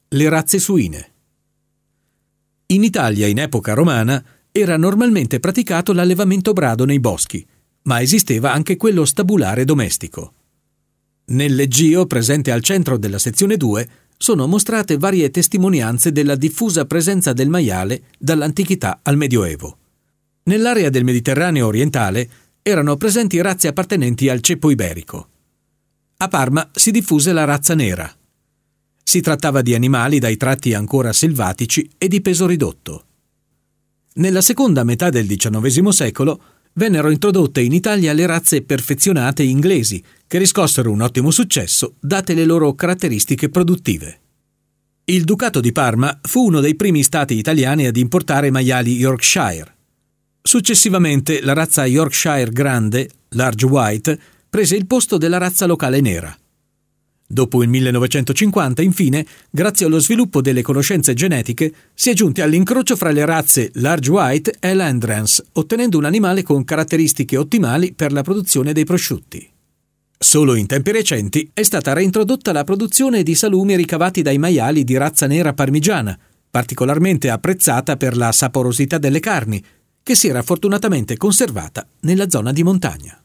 Le razze suine. In Italia, in epoca romana, era normalmente praticato l'allevamento brado nei boschi, ma esisteva anche quello stabulare domestico. Nel leggio presente al centro della sezione 2 sono mostrate varie testimonianze della diffusa presenza del maiale dall'antichità al Medioevo. Nell'area del Mediterraneo orientale erano presenti razze appartenenti al ceppo iberico. A Parma si diffuse la razza nera. Si trattava di animali dai tratti ancora selvatici e di peso ridotto. Nella seconda metà del XIX secolo vennero introdotte in Italia le razze perfezionate inglesi, che riscossero un ottimo successo date le loro caratteristiche produttive. Il Ducato di Parma fu uno dei primi stati italiani ad importare maiali Yorkshire. Successivamente la razza Yorkshire Grande, Large White, prese il posto della razza locale nera. Dopo il 1950, infine, grazie allo sviluppo delle conoscenze genetiche, si è giunti all'incrocio fra le razze Large White e Landrans, ottenendo un animale con caratteristiche ottimali per la produzione dei prosciutti. Solo in tempi recenti è stata reintrodotta la produzione di salumi ricavati dai maiali di razza nera parmigiana, particolarmente apprezzata per la saporosità delle carni, che si era fortunatamente conservata nella zona di montagna.